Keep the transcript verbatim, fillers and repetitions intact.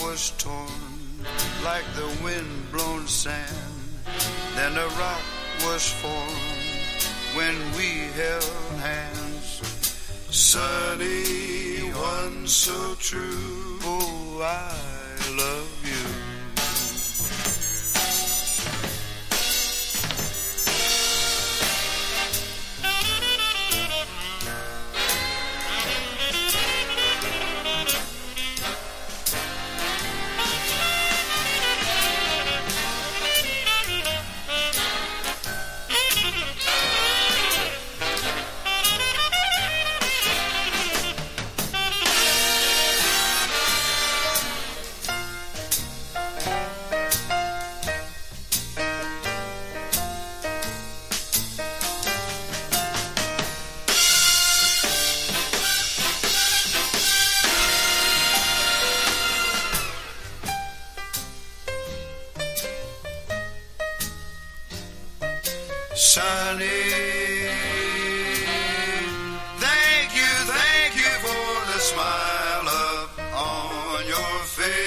was torn like the wind-blown sand. Then a rock was formed when we held hands. Sunny one so true, oh, I love you. Sonny, thank you, thank you for the smile up on your face.